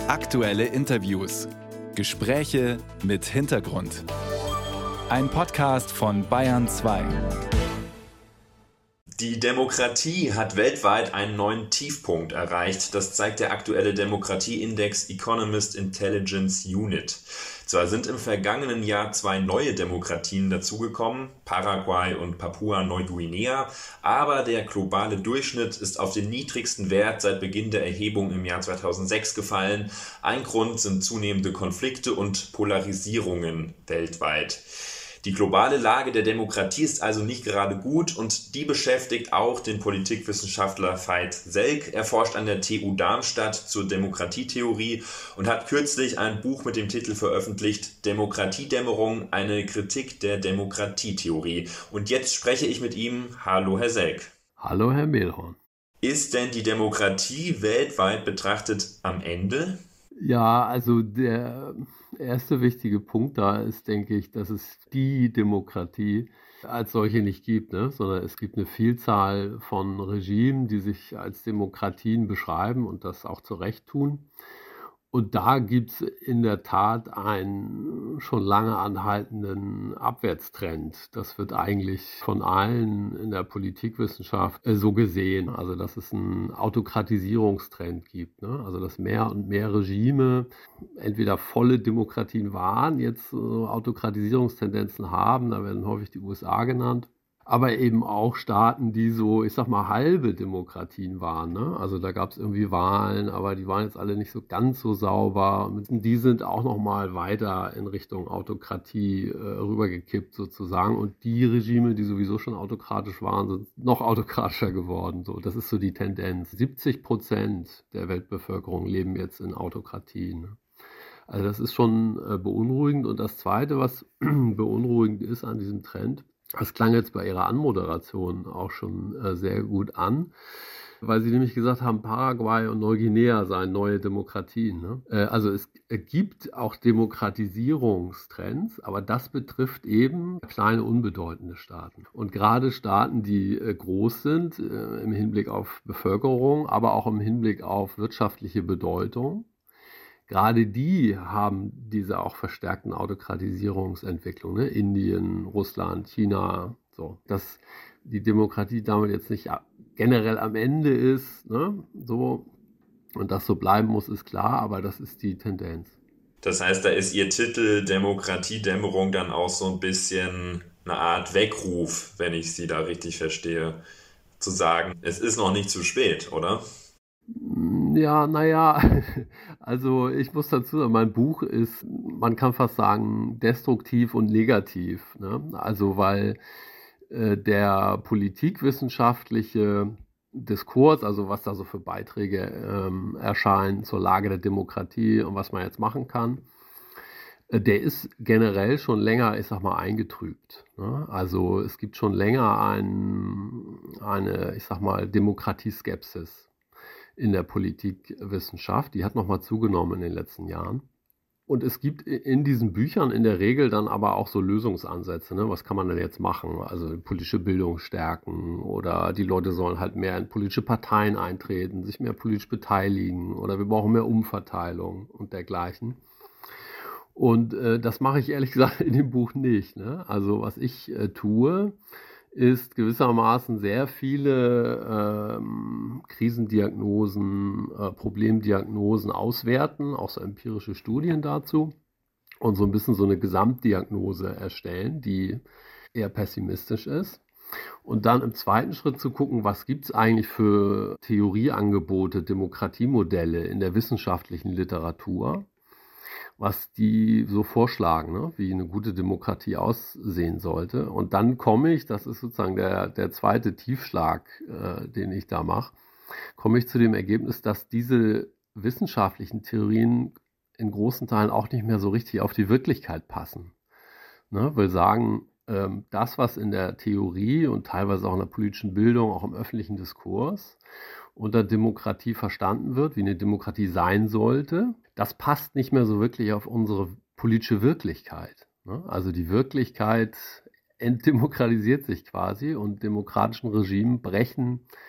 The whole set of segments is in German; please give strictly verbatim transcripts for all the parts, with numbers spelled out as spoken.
Aktuelle Interviews. Gespräche mit Hintergrund. Ein Podcast von Bayern zwei. Die Demokratie hat weltweit einen neuen Tiefpunkt erreicht. Das zeigt der aktuelle Demokratieindex Economist Intelligence Unit. Zwar sind im vergangenen Jahr zwei neue Demokratien dazugekommen, Paraguay und Papua-Neuguinea, aber der globale Durchschnitt ist auf den niedrigsten Wert seit Beginn der Erhebung im Jahr zweitausendsechs gefallen. Ein Grund sind zunehmende Konflikte und Polarisierungen weltweit. Die globale Lage der Demokratie ist also nicht gerade gut und die beschäftigt auch den Politikwissenschaftler Veit Selk. Er forscht an der T U Darmstadt zur Demokratietheorie und hat kürzlich ein Buch mit dem Titel veröffentlicht, Demokratiedämmerung, eine Kritik der Demokratietheorie. Und jetzt spreche ich mit ihm. Hallo, Herr Selk. Hallo, Herr Mehlhorn. Ist denn die Demokratie weltweit betrachtet am Ende? Ja, also der erste wichtige Punkt da ist, denke ich, dass es die Demokratie als solche nicht gibt, ne? Sondern es gibt eine Vielzahl von Regimen, die sich als Demokratien beschreiben und das auch zu Recht tun. Und da gibt es in der Tat einen schon lange anhaltenden Abwärtstrend. Das wird eigentlich von allen in der Politikwissenschaft so gesehen. Also dass es einen Autokratisierungstrend gibt, ne? Also dass mehr und mehr Regime entweder volle Demokratien waren, jetzt so Autokratisierungstendenzen haben. Da werden häufig die U S A genannt. Aber eben auch Staaten, die so, ich sag mal, halbe Demokratien waren, ne? Also da gab es irgendwie Wahlen, aber die waren jetzt alle nicht so ganz so sauber. Und die sind auch noch mal weiter in Richtung Autokratie äh, rübergekippt sozusagen. Und die Regime, die sowieso schon autokratisch waren, sind noch autokratischer geworden. So, das ist so die Tendenz. siebzig Prozent der Weltbevölkerung leben jetzt in Autokratien, ne? Also das ist schon äh, beunruhigend. Und das Zweite, was beunruhigend ist an diesem Trend, das klang jetzt bei Ihrer Anmoderation auch schon äh, sehr gut an, weil Sie nämlich gesagt haben, Paraguay und Neuguinea seien neue Demokratien, ne? Äh, also es äh, gibt auch Demokratisierungstrends, aber das betrifft eben kleine, unbedeutende Staaten. Und gerade Staaten, die äh, groß sind äh, im Hinblick auf Bevölkerung, aber auch im Hinblick auf wirtschaftliche Bedeutung, gerade die haben diese auch verstärkten Autokratisierungsentwicklungen, ne? Indien, Russland, China, so. Dass die Demokratie damit jetzt nicht generell am Ende ist, ne? So, und das so bleiben muss, ist klar, aber das ist die Tendenz. Das heißt, da ist Ihr Titel Demokratiedämmerung dann auch so ein bisschen eine Art Weckruf, wenn ich Sie da richtig verstehe, zu sagen, es ist noch nicht zu spät, oder? Ja, naja, also ich muss dazu sagen, mein Buch ist, man kann fast sagen, destruktiv und negativ, ne? Also weil äh, der politikwissenschaftliche Diskurs, also was da so für Beiträge ähm, erscheinen zur Lage der Demokratie und was man jetzt machen kann, äh, der ist generell schon länger, ich sag mal, eingetrübt, ne? Also es gibt schon länger ein, eine, ich sag mal, Demokratieskepsis in der Politikwissenschaft. Die hat nochmal zugenommen in den letzten Jahren. Und es gibt in diesen Büchern in der Regel dann aber auch so Lösungsansätze, ne? Was kann man denn jetzt machen? Also politische Bildung stärken oder die Leute sollen halt mehr in politische Parteien eintreten, sich mehr politisch beteiligen oder wir brauchen mehr Umverteilung und dergleichen. Und äh, das mache ich ehrlich gesagt in dem Buch nicht, ne? Also was ich äh, tue, ist gewissermaßen sehr viele ähm, Krisendiagnosen, äh, Problemdiagnosen auswerten, auch so empirische Studien dazu und so ein bisschen so eine Gesamtdiagnose erstellen, die eher pessimistisch ist. Und dann im zweiten Schritt zu gucken, was gibt es eigentlich für Theorieangebote, Demokratiemodelle in der wissenschaftlichen Literatur, was die so vorschlagen, ne? Wie eine gute Demokratie aussehen sollte. Und dann komme ich, das ist sozusagen der, der zweite Tiefschlag, äh, den ich da mache, komme ich zu dem Ergebnis, dass diese wissenschaftlichen Theorien in großen Teilen auch nicht mehr so richtig auf die Wirklichkeit passen. Ne? Will sagen, ähm, das, was in der Theorie und teilweise auch in der politischen Bildung, auch im öffentlichen Diskurs unter Demokratie verstanden wird, wie eine Demokratie sein sollte, das passt nicht mehr so wirklich auf unsere politische Wirklichkeit, ne? Also die Wirklichkeit entdemokratisiert sich quasi und demokratischen Regimen brechen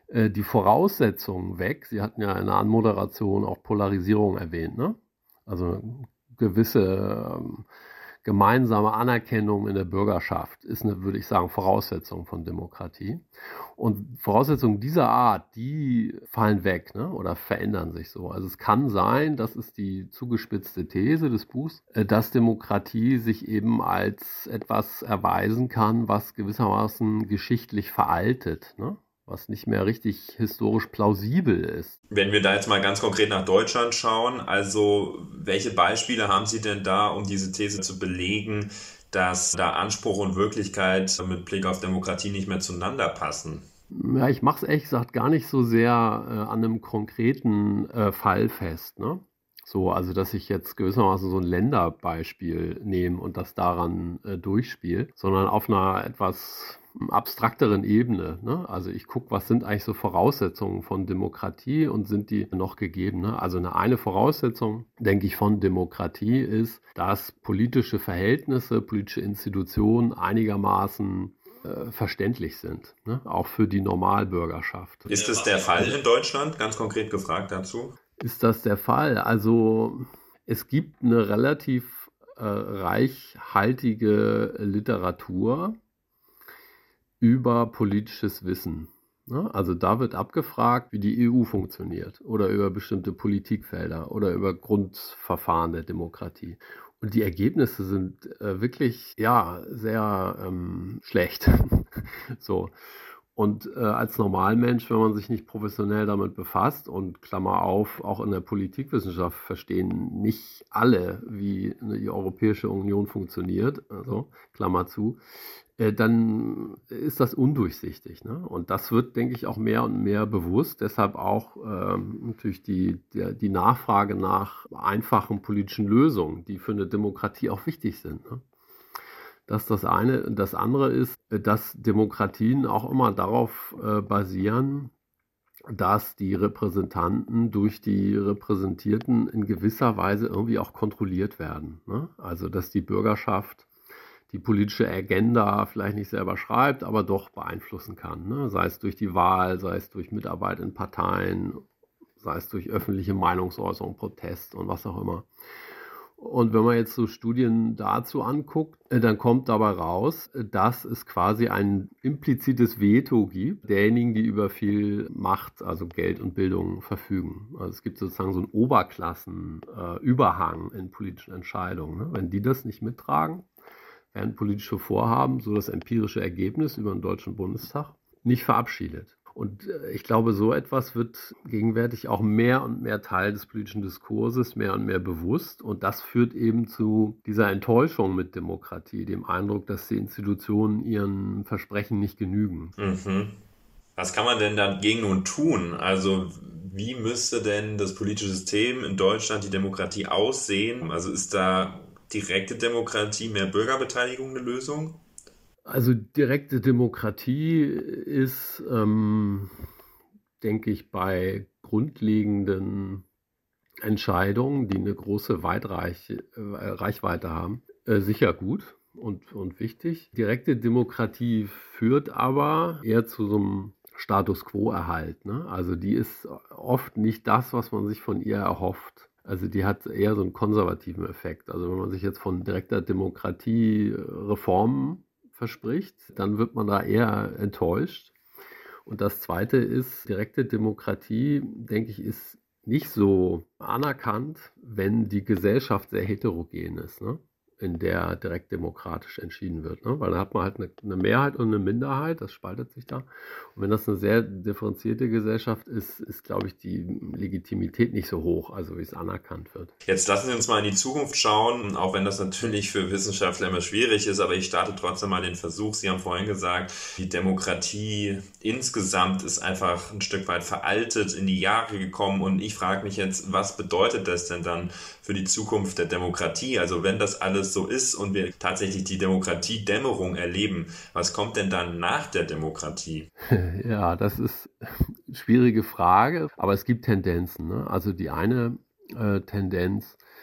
äh, die Voraussetzungen weg. Sie hatten ja in der Anmoderation auch Polarisierung erwähnt, ne? Also gewisse ähm, gemeinsame Anerkennung in der Bürgerschaft ist eine, würde ich sagen, Voraussetzung von Demokratie. Und Voraussetzungen dieser Art, die fallen weg, ne, oder verändern sich so. Also es kann sein, das ist die zugespitzte These des Buchs, dass Demokratie sich eben als etwas erweisen kann, was gewissermaßen geschichtlich veraltet, ne? Was nicht mehr richtig historisch plausibel ist. Wenn wir da jetzt mal ganz konkret nach Deutschland schauen, also welche Beispiele haben Sie denn da, um diese These zu belegen, dass da Anspruch und Wirklichkeit mit Blick auf Demokratie nicht mehr zueinander passen? Ja, ich mache es ehrlich gesagt gar nicht so sehr äh, an einem konkreten äh, Fall fest, ne? So, also dass ich jetzt gewissermaßen so ein Länderbeispiel nehme und das daran äh, durchspiele, sondern auf einer etwas abstrakteren Ebene, ne? Also ich gucke, was sind eigentlich so Voraussetzungen von Demokratie und sind die noch gegeben, ne? Also eine, eine Voraussetzung, denke ich, von Demokratie ist, dass politische Verhältnisse, politische Institutionen einigermaßen äh, verständlich sind, ne? Auch für die Normalbürgerschaft. Ist es der Fall in Deutschland? Ganz konkret gefragt dazu. Ist das der Fall? Also es gibt eine relativ äh, reichhaltige Literatur über politisches Wissen, ne? Also da wird abgefragt, wie die E U funktioniert oder über bestimmte Politikfelder oder über Grundverfahren der Demokratie. Und die Ergebnisse sind äh, wirklich, ja, sehr ähm, schlecht. So. Und äh, als Normalmensch, wenn man sich nicht professionell damit befasst und Klammer auf, auch in der Politikwissenschaft verstehen nicht alle, wie die Europäische Union funktioniert, also Klammer zu, äh, dann ist das undurchsichtig, ne? Und das wird, denke ich, auch mehr und mehr bewusst. Deshalb auch ähm, natürlich die, der, die Nachfrage nach einfachen politischen Lösungen, die für eine Demokratie auch wichtig sind, ne? Das ist das eine. Das andere ist, dass Demokratien auch immer darauf äh, basieren, dass die Repräsentanten durch die Repräsentierten in gewisser Weise irgendwie auch kontrolliert werden, ne? Also dass die Bürgerschaft die politische Agenda vielleicht nicht selber schreibt, aber doch beeinflussen kann, ne? Sei es durch die Wahl, sei es durch Mitarbeit in Parteien, sei es durch öffentliche Meinungsäußerung, Protest und was auch immer. Und wenn man jetzt so Studien dazu anguckt, dann kommt dabei raus, dass es quasi ein implizites Veto gibt, derjenigen, die über viel Macht, also Geld und Bildung verfügen. Also es gibt sozusagen so einen Oberklassenüberhang in politischen Entscheidungen, ne? Wenn die das nicht mittragen, werden politische Vorhaben, so das empirische Ergebnis über den Deutschen Bundestag, nicht verabschiedet. Und ich glaube, so etwas wird gegenwärtig auch mehr und mehr Teil des politischen Diskurses, mehr und mehr bewusst. Und das führt eben zu dieser Enttäuschung mit Demokratie, dem Eindruck, dass die Institutionen ihren Versprechen nicht genügen. Mhm. Was kann man denn dagegen nun tun? Also wie müsste denn das politische System in Deutschland, die Demokratie aussehen? Also ist da direkte Demokratie, mehr Bürgerbeteiligung eine Lösung? Also direkte Demokratie ist, ähm, denke ich, bei grundlegenden Entscheidungen, die eine große Weitreich, äh, Reichweite haben, äh, sicher gut und, und wichtig. Direkte Demokratie führt aber eher zu so einem Status Quo-Erhalt, ne? Also die ist oft nicht das, was man sich von ihr erhofft. Also die hat eher so einen konservativen Effekt. Also wenn man sich jetzt von direkter Demokratie Reformen verspricht, dann wird man da eher enttäuscht. Und das Zweite ist, direkte Demokratie, denke ich, ist nicht so anerkannt, wenn die Gesellschaft sehr heterogen ist, ne? In der direkt demokratisch entschieden wird, ne? Weil da hat man halt eine, eine Mehrheit und eine Minderheit, das spaltet sich da. Und wenn das eine sehr differenzierte Gesellschaft ist, ist, glaube ich, die Legitimität nicht so hoch, also wie es anerkannt wird. Jetzt lassen Sie uns mal in die Zukunft schauen, auch wenn das natürlich für Wissenschaftler immer schwierig ist, aber ich starte trotzdem mal den Versuch. Sie haben vorhin gesagt, die Demokratie insgesamt ist einfach ein Stück weit veraltet, in die Jahre gekommen, und ich frage mich jetzt, was bedeutet das denn dann für die Zukunft der Demokratie? Also wenn das alles so ist und wir tatsächlich die Demokratiedämmerung erleben, was kommt denn dann nach der Demokratie? Ja, das ist eine schwierige Frage, aber es gibt Tendenzen, ne? Also die eine äh, Tendenz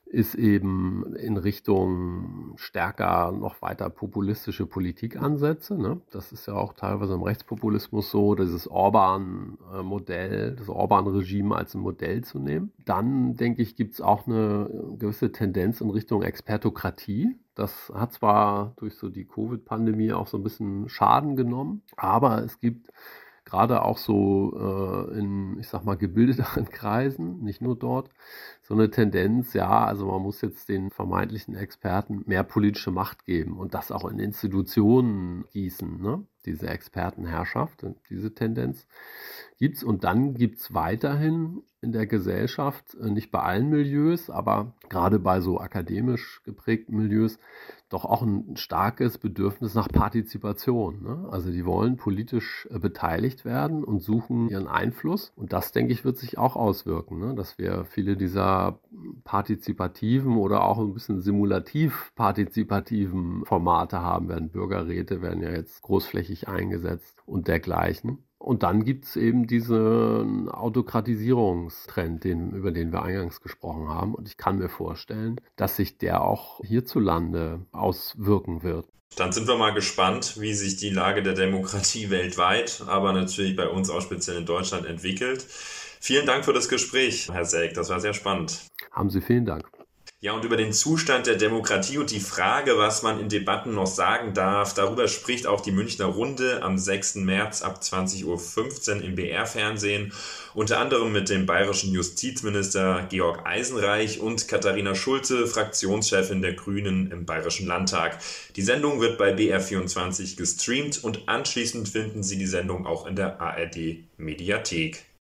ist eben in Richtung stärker noch weiter populistische Politikansätze. Ne? Das ist ja auch teilweise im Rechtspopulismus so, dieses Orban-Modell, das Orban-Regime als ein Modell zu nehmen. Dann, denke ich, gibt es auch eine gewisse Tendenz in Richtung Expertokratie. Das hat zwar durch so die Covid-Pandemie auch so ein bisschen Schaden genommen, aber es gibt gerade auch so äh, in, ich sag mal, gebildeteren Kreisen, nicht nur dort, so eine Tendenz, ja, also man muss jetzt den vermeintlichen Experten mehr politische Macht geben und das auch in Institutionen gießen, ne? Diese Expertenherrschaft, diese Tendenz gibt's. Und dann gibt's weiterhin in der Gesellschaft, nicht bei allen Milieus, aber gerade bei so akademisch geprägten Milieus, doch auch ein starkes Bedürfnis nach Partizipation. Ne? Also die wollen politisch äh, beteiligt werden und suchen ihren Einfluss. Und das, denke ich, wird sich auch auswirken, ne? Dass wir viele dieser partizipativen oder auch ein bisschen simulativ partizipativen Formate haben werden. Bürgerräte werden ja jetzt großflächig eingesetzt und dergleichen. Und dann gibt es eben diesen Autokratisierungstrend, den, über den wir eingangs gesprochen haben. Und ich kann mir vorstellen, dass sich der auch hierzulande auswirken wird. Dann sind wir mal gespannt, wie sich die Lage der Demokratie weltweit, aber natürlich bei uns auch speziell in Deutschland entwickelt. Vielen Dank für das Gespräch, Herr Selk. Das war sehr spannend. Haben Sie vielen Dank. Ja, und über den Zustand der Demokratie und die Frage, was man in Debatten noch sagen darf, darüber spricht auch die Münchner Runde am sechsten März ab zwanzig Uhr fünfzehn im B R-Fernsehen, unter anderem mit dem bayerischen Justizminister Georg Eisenreich und Katharina Schulze, Fraktionschefin der Grünen im Bayerischen Landtag. Die Sendung wird bei B R vierundzwanzig gestreamt und anschließend finden Sie die Sendung auch in der A R D-Mediathek.